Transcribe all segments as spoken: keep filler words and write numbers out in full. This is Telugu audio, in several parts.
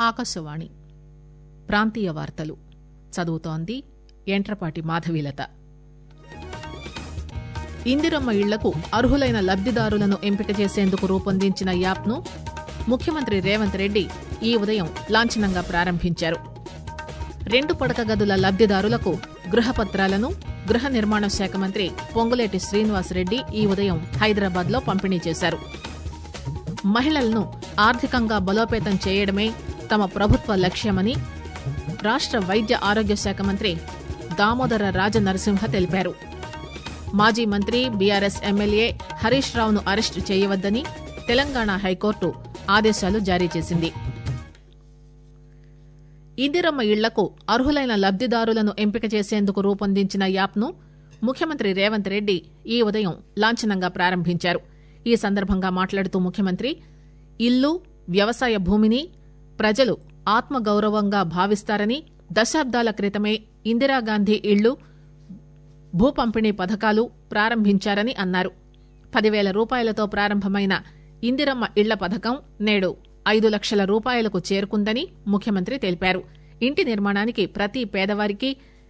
ఆకాశవాణి ప్రాంతీయ వార్తలు చదువుతోంది యంట్రపాటి మాధవీలత. ఇందిరమ్మ ఇళ్లకు అర్హులైన లబ్దిదారులను ఎంపిక చేసేందుకు రూపొందించిన యాప్ను ముఖ్యమంత్రి రేవంత్ రెడ్డి ఈ ఉదయం లాంఛనంగా ప్రారంభించారు. రెండు పడక గదుల లబ్దిదారులకు గృహపత్రాలను గృహ నిర్మాణ శాఖ మంత్రి పొంగులేటి శ్రీనివాసరెడ్డి ఈ ఉదయం హైదరాబాద్ లో పంపిణీ చేశారు. మహిళలను ఆర్థికంగా బలోపేతం చేయడమే తమ ప్రభుత్వ లక్ష్యమని రాష్ట వైద్య ఆరోగ్య శాఖ మంత్రి దామోదర రాజనరసింహ తెలిపారు. మాజీ మంత్రి బీఆర్ఎస్ ఎమ్మెల్యే హరీష్ రావును అరెస్టు చేయవద్దని తెలంగాణ హైకోర్టు ఆదేశాలు జారీ చేసింది. ఇందిరమ్మ ఇళ్లకు అర్హులైన లబ్దిదారులను ఎంపిక చేసేందుకు రూపొందించిన యాప్ను ముఖ్యమంత్రి రేవంత్ రెడ్డి ఈ ఉదయం లాంఛనంగా ప్రారంభించారు. ఈ సందర్భంగా మాట్లాడుతూ ముఖ్యమంత్రి ఇల్లు, వ్యవసాయ భూమిని ప్రజలు ఆత్మగౌరవంగా భావిస్తారని, దశాబ్దాల క్రితమే ఇందిరాగాంధీ ఇళ్లు, భూ పంపిణీ పథకాలు ప్రారంభించారని అన్నారు. పదివేల రూపాయలతో ప్రారంభమైన ఇందిరమ్మ ఇళ్ల పథకం నేడు ఐదు లక్షల రూపాయలకు చేరుకుందని ముఖ్యమంత్రి తెలిపారు. ఇంటి నిర్మాణానికి ప్రతి పేదవారికి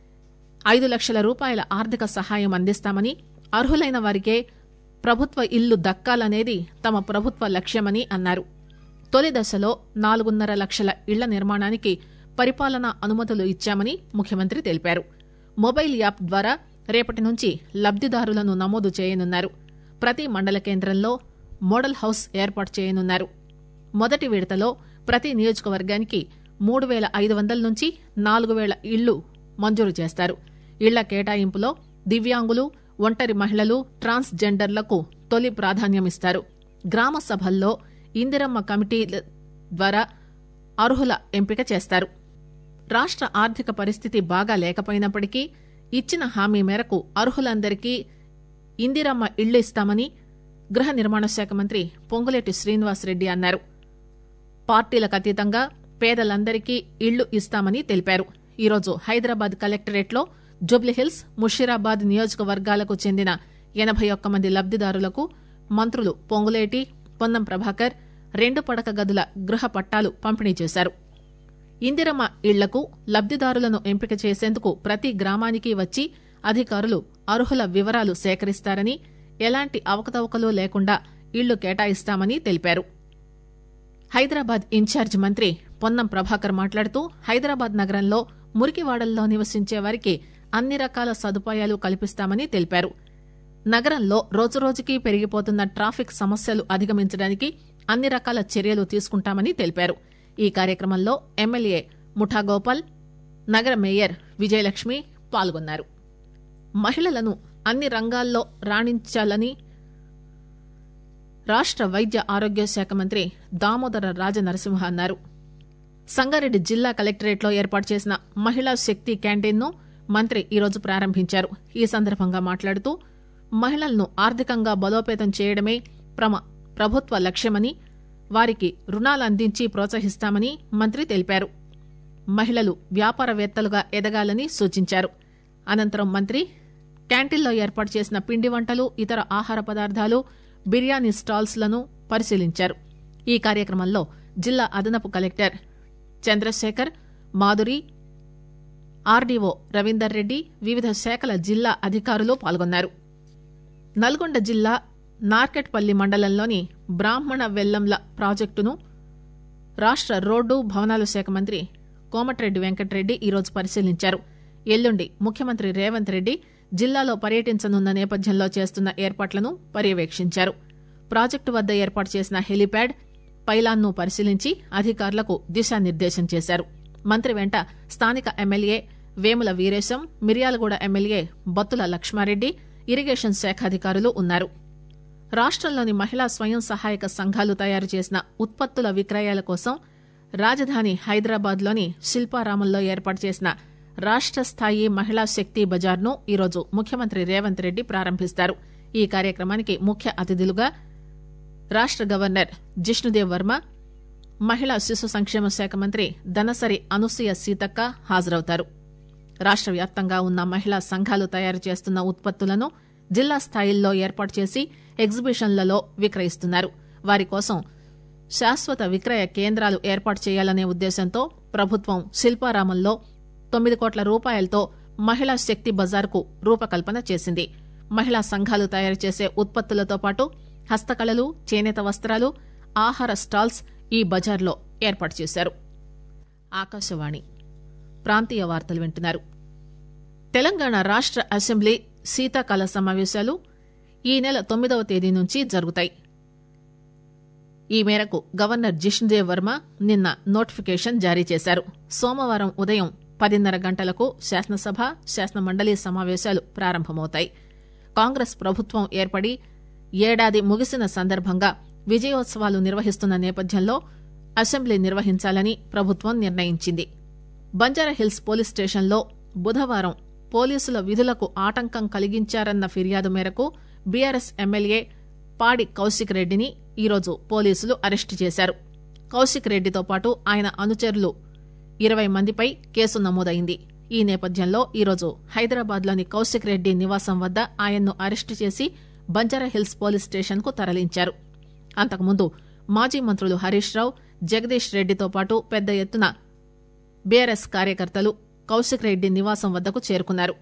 ఐదు లక్షల రూపాయల ఆర్థిక సహాయం అందిస్తామని, అర్హులైన వారికే ప్రభుత్వ ఇల్లు దక్కాలనేది తమ ప్రభుత్వ లక్ష్యమని అన్నారు. తొలి దశలో నాలుగున్నర లక్షల ఇళ్ల నిర్మాణానికి పరిపాలనా అనుమతులు ఇచ్చామని ముఖ్యమంత్రి తెలిపారు. మొబైల్ యాప్ ద్వారా రేపటి నుంచి లబ్దిదారులను నమోదు చేయనున్నారు. ప్రతి మండల కేంద్రంలో మోడల్ హౌస్ ఏర్పాటు చేయనున్నారు. మొదటి విడతలో ప్రతి నియోజకవర్గానికి మూడు వేల ఐదు వందల నుంచి నాలుగు వేల ఇళ్లు మంజూరు చేస్తారు. ఇళ్ల కేటాయింపులో దివ్యాంగులు, ఒంటరి మహిళలు, ట్రాన్స్ జెండర్లకు తొలి ప్రాధాన్యమిస్తారు. గ్రామ సభల్లో ఇందిరమ్మ కమిటీల ద్వారా అర్హుల ఎంపిక చేస్తారు. రాష్ట ఆర్థిక పరిస్థితి బాగా లేకపోయినప్పటికీ ఇచ్చిన హామీ మేరకు అర్హులందరికీ ఇందిరమ్మ ఇళ్లు ఇస్తామని గృహ నిర్మాణ శాఖ మంత్రి పొంగులేటి శ్రీనివాసరెడ్డి అన్నారు. పార్టీలకు అతీతంగా పేదలందరికీ ఇళ్లు ఇస్తామని తెలిపారు. ఈరోజు హైదరాబాద్ కలెక్టరేట్లో జూబ్లీహిల్స్, ముషీరాబాద్ నియోజకవర్గాలకు చెందిన ఎనభై ఒక్క మంది లబ్దిదారులకు మంత్రులు పొంగులేటి, పొన్నం ప్రభాకర్ రెండు పడక గదుల గృహ పట్టాలు పంపిణీ చేశారు. ఇందిరమ్మ ఇళ్లకు లబ్దిదారులను ఎంపిక చేసేందుకు ప్రతి గ్రామానికి వచ్చి అధికారులు అర్హుల వివరాలు సేకరిస్తారని, ఎలాంటి అవకతవకలు లేకుండా ఇళ్లు కేటాయిస్తామని తెలిపారు. హైదరాబాద్ ఇన్ఛార్జ్ మంత్రి పొన్నం ప్రభాకర్ మాట్లాడుతూ హైదరాబాద్ నగరంలో మురికివాడల్లో నివసించే వారికి అన్ని రకాల సదుపాయాలు కల్పిస్తామని తెలిపారు. నగరంలో రోజురోజుకీ పెరిగిపోతున్న ట్రాఫిక్ సమస్యలు అధిగమించడానికి అన్ని రకాల చర్యలు తీసుకుంటామని తెలిపారు. ఈ కార్యక్రమంలో ఎమ్మెల్యే ముఠా గోపాల్, నగర మేయర్ విజయలక్ష్మి పాల్గొన్నారు. మహిళలను అన్ని రంగాల్లో రాణించాలని రాష్ట వైద్య ఆరోగ్య శాఖ మంత్రి దామోదర రాజనరసింహ అన్నారు. సంగారెడ్డి జిల్లా కలెక్టరేట్లో ఏర్పాటు చేసిన మహిళా శక్తి క్యాంటీన్ ను మంత్రి ఈరోజు ప్రారంభించారు. ఈ సందర్భంగా మాట్లాడుతూ మహిళలను ఆర్థికంగా బలోపేతం చేయడమే ప్రమ ప్రభుత్వ లక్ష్యమని, వారికి రుణాలు అందించి ప్రోత్సహిస్తామని మంత్రి తెలిపారు. మహిళలు వ్యాపారవేత్తలుగా ఎదగాలని సూచించారు. అనంతరం మంత్రి క్యాంటీన్లో ఏర్పాటు చేసిన పిండి వంటలు, ఇతర ఆహార పదార్థాలు, బిర్యానీ స్టాల్స్ లను పరిశీలించారు. ఈ కార్యక్రమంలో జిల్లా అదనపు కలెక్టర్ చంద్రశేఖర్, మాధురి, ఆర్డీఓ రవీందర్ రెడ్డి, వివిధ శాఖల జిల్లా అధికారులు పాల్గొన్నారు. నల్గొండ జిల్లా నార్కెట్పల్లి మండలంలోని బ్రాహ్మణ వెల్లంల ప్రాజెక్టును రాష్ట రోడ్డు భవనాల శాఖ మంత్రి కోమటిరెడ్డి వెంకటరెడ్డి ఈరోజు పరిశీలించారు. ఎల్లుండి ముఖ్యమంత్రి రేవంత్ రెడ్డి జిల్లాలో పర్యటించనున్న నేపథ్యంలో చేస్తున్న ఏర్పాట్లను పర్యవేక్షించారు. ప్రాజెక్టు వద్ద ఏర్పాటు చేసిన హెలీప్యాడ్, పైలాన్ను పరిశీలించి అధికారులకు దిశానిర్దేశం చేశారు. మంత్రి వెంట స్థానిక MLA Vemula Veeresham, Miryalaguda MLA Battula Lakshma Reddy, irrigation శాఖ అధికారులు ఉన్నారు. రాష్టంలోని మహిళా స్వయం సహాయక సంఘాలు తయారు చేసిన ఉత్పత్తుల విక్రయాల కోసం రాజధాని హైదరాబాద్ లోని శిల్పారామంలో ఏర్పాటు చేసిన రాష్ట స్థాయి మహిళా శక్తి బజార్ను ఈరోజు ముఖ్యమంత్రి రేవంత్ రెడ్డి ప్రారంభిస్తారు. ఈ కార్యక్రమానికి ముఖ్య అతిథులుగా రాష్ట గవర్నర్ జిష్ణుదేవ్ వర్మ, మహిళా శిశు సంక్షేమ శాఖ మంత్రి దనసరి అనసూయ సీతక్క హాజరవుతారు. రాష్ట వ్యాప్తంగా ఉన్న మహిళా సంఘాలు తయారు చేస్తున్న ఉత్పత్తులను జిల్లా స్థాయిల్లో ఏర్పాటు చేసి ఎగ్జిబిషన్లలో విక్రయిస్తున్నారు. వారి కోసం శాశ్వత విక్రయ కేంద్రాలు ఏర్పాటు చేయాలనే ఉద్దేశంతో ప్రభుత్వం శిల్పారామంలో తొమ్మిది కోట్ల రూపాయలతో మహిళా శక్తి బజార్కు రూపకల్పన చేసింది. మహిళా సంఘాలు తయారు చేసే ఉత్పత్తులతో పాటు హస్తకళలు, చేనేత వస్త్రాలు, ఆహార స్టాల్స్ ఈ బజార్లో ఏర్పాటు చేశారు. ఆకాశవాణి ప్రాంతీయ వార్తలు వింటున్నారు. తెలంగాణ రాష్ట అసెంబ్లీ శీతాకాల సమావేశాలు ఈ నెల తొమ్మిదవ తేదీ నుంచి జరుగుతాయి. ఈ మేరకు గవర్నర్ జిష్ణుదేవ్ వర్మ నిన్న నోటిఫికేషన్ జారీ చేశారు. సోమవారం ఉదయం పదిన్నర గంటలకు శాసనసభ, శాసనమండలి సమావేశాలు ప్రారంభమవుతాయి. కాంగ్రెస్ ప్రభుత్వం ఏర్పడి ఏడాది ముగిసిన సందర్భంగా విజయోత్సవాలు నిర్వహిస్తున్న నేపథ్యంలో అసెంబ్లీ నిర్వహించాలని ప్రభుత్వం నిర్ణయించింది. బంజారాహిల్స్ పోలీస్ స్టేషన్లో బుధవారం పోలీసుల విధులకు ఆటంకం కలిగించారన్న ఫిర్యాదు మేరకు బీఆర్ఎస్ ఎమ్మెల్యే పాడి కౌశిక్ రెడ్డిని ఈరోజు పోలీసులు అరెస్టు చేశారు. కౌశిక్ రెడ్డితో పాటు ఆయన అనుచరులు ఇరవై మందిపై కేసు నమోదైంది. ఈ నేపథ్యంలో ఈరోజు హైదరాబాద్లోని కౌశిక్ రెడ్డి నివాసం వద్ద ఆయన్ను అరెస్టు చేసి బంజారాహిల్స్ పోలీస్ స్టేషన్ కు తరలించారు. అంతకుముందు మాజీ మంత్రులు హరీష్ రావు, జగదీష్ రెడ్డితో పాటు పెద్ద ఎత్తున బీఆర్ఎస్ కార్యకర్తలు కౌశిక్ రెడ్డి నివాసం వద్దకు చేరుకున్నారు.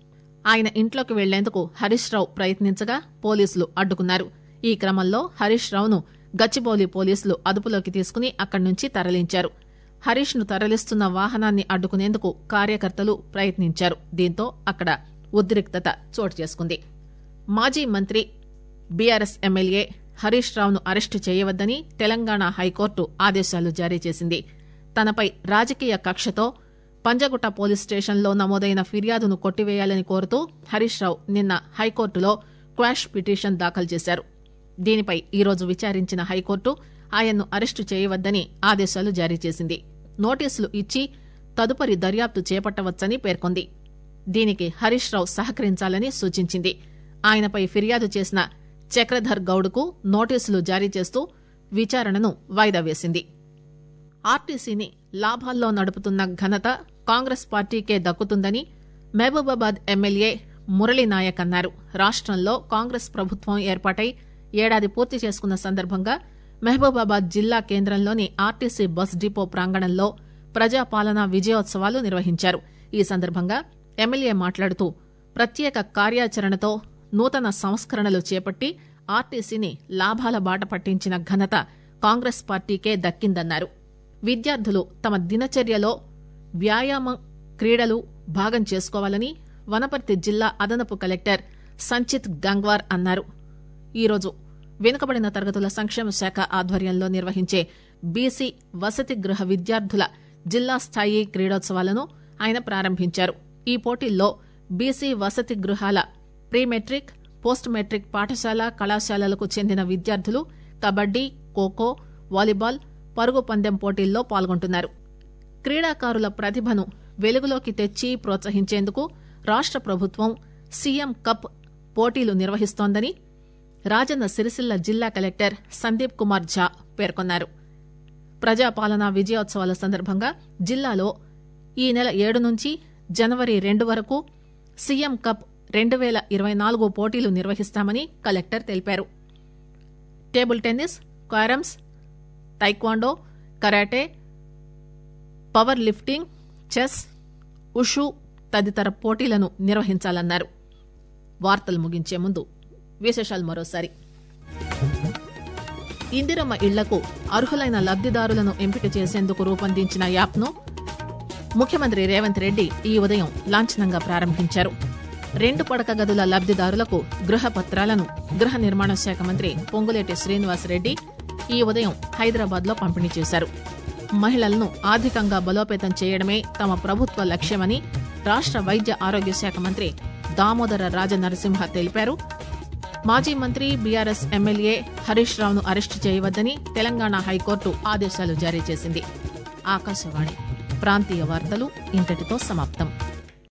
ఆయన ఇంట్లోకి వెళ్లేందుకు హరీష్ రావు ప్రయత్నించగా పోలీసులు అడ్డుకున్నారు. ఈ క్రమంలో హరీష్ రావును గచ్చిబౌలి పోలీసులు అదుపులోకి తీసుకుని అక్కడి నుంచి తరలించారు. హరీష్ ను తరలిస్తున్న వాహనాన్ని అడ్డుకునేందుకు కార్యకర్తలు ప్రయత్నించారు. దీంతో అక్కడ ఉద్రిక్తత చోటు చేసుకుంది. మాజీ మంత్రి బీఆర్ఎస్ ఎమ్మెల్యే హరీష్ రావును అరెస్టు చేయవద్దని తెలంగాణ హైకోర్టు ఆదేశాలు జారీ చేసింది. తనపై రాజకీయ కక్షతో పంజగుట్ట పోలీస్ స్టేషన్లో నమోదైన ఫిర్యాదును కొట్టివేయాలని కోరుతూ హరీష్ రావు నిన్న హైకోర్టులో క్వాష్ పిటిషన్ దాఖలు చేశారు. దీనిపై ఈరోజు విచారించిన హైకోర్టు ఆయన్ను అరెస్టు చేయవద్దని ఆదేశాలు జారీ చేసింది. నోటీసులు ఇచ్చి తదుపరి దర్యాప్తు చేపట్టవచ్చని పేర్కొంది. దీనికి హరీష్ రావు సహకరించాలని సూచించింది. ఆయనపై ఫిర్యాదు చేసిన చక్రధర్ గౌడ్కు నోటీసులు జారీ చేస్తూ విచారణను వాయిదా వేసింది. ఆర్టీసీని లాభాల్లో నడుపుతున్న ఘనత కాంగ్రెస్ పార్టీకే దక్కుతుందని మహబూబాబాద్ ఎమ్మెల్యే మురళీనాయక్ అన్నారు. రాష్టంలో కాంగ్రెస్ ప్రభుత్వం ఏర్పాటై ఏడాది పూర్తి చేసుకున్న సందర్భంగా మహబూబాబాద్ జిల్లా కేంద్రంలోని ఆర్టీసీ బస్ డిపో ప్రాంగణంలో ప్రజాపాలన విజయోత్సవాలు నిర్వహించారు. ఈ సందర్భంగా ఎమ్మెల్యే మాట్లాడుతూ ప్రత్యేక కార్యాచరణతో నూతన సంస్కరణలు చేపట్టి ఆర్టీసీని లాభాల బాట పట్టించిన ఘనత కాంగ్రెస్ పార్టీకే దక్కిందన్నారు. విద్యార్థులు తమ దినచర్యలో వ్యాయామం, క్రీడలు భాగం చేసుకోవాలని వనపర్తి జిల్లా అదనపు కలెక్టర్ సంచిత్ గంగ్వార్ అన్నారు. ఈరోజు వెనుకబడిన తరగతుల సంక్షేమ శాఖ ఆధ్వర్యంలో నిర్వహించే బీసీ వసతి గృహ విద్యార్థుల జిల్లా స్థాయి క్రీడోత్సవాలను ఆయన ప్రారంభించారు. ఈ పోటీల్లో బీసీ వసతి గృహాల ప్రీ మెట్రిక్, పోస్ట్ మెట్రిక్ పాఠశాల, కళాశాలలకు చెందిన విద్యార్థులు కబడ్డీ, ఖోఖో, వాలీబాల్, పరుగు పందెం పోటీల్లో పాల్గొంటున్నారు. క్రీడాకారుల ప్రతిభను వెలుగులోకి తెచ్చి ప్రోత్సహించేందుకు రాష్ట ప్రభుత్వం సీఎం కప్ పోటీలు నిర్వహిస్తోందని రాజన్న సిరిసిల్ల జిల్లా కలెక్టర్ సందీప్ కుమార్ ఝా పేర్కొన్నారు. ప్రజాపాలన విజయోత్సవాల సందర్భంగా జిల్లాలో ఈ నెల ఏడు నుంచి జనవరి రెండు వరకు సీఎం కప్ రెండు పేల ఇరవై నాలుగు పోటీలు నిర్వహిస్తామని కలెక్టర్ తెలిపారు. Table tennis, carroms, taekwondo, karate, power lifting, chess, wushu తదితర పోటీలను నిర్వహించాలన్నారు. వార్తలు ముగించే ముందు విశేషాలు మరోసారి. ఇందిరమ్మ ఇళ్లకు అర్హులైన లబ్దిదారులను ఎంపిక చేసేందుకు రూపొందించిన యాప్ను ముఖ్యమంత్రి రేవంత్ రెడ్డి ఈ ఉదయం లాంఛనంగా ప్రారంభించారు. రెండు పడక గదుల లబ్దిదారులకు గృహ పత్రాలను గృహ నిర్మాణ శాఖ మంత్రి పొంగులేటి శ్రీనివాసరెడ్డి ఈ ఉదయం హైదరాబాద్ లో పంపిణీ చేశారు. మహిళలను ఆర్థికంగా బలోపేతం చేయడమే తమ ప్రభుత్వ లక్ష్యమని రాష్ట వైద్య ఆరోగ్య శాఖ మంత్రి దామోదర రాజనరసింహ తెలిపారు. మాజీ మంత్రి బీఆర్ఎస్ ఎమ్మెల్యే హరీష్ రావును అరెస్టు చేయవద్దని తెలంగాణ హైకోర్టు ఆదేశాలు జారీ చేసింది. ఆకాశవాణి ప్రాంతీయ వార్తలు ఇంతటితో సమాప్తం.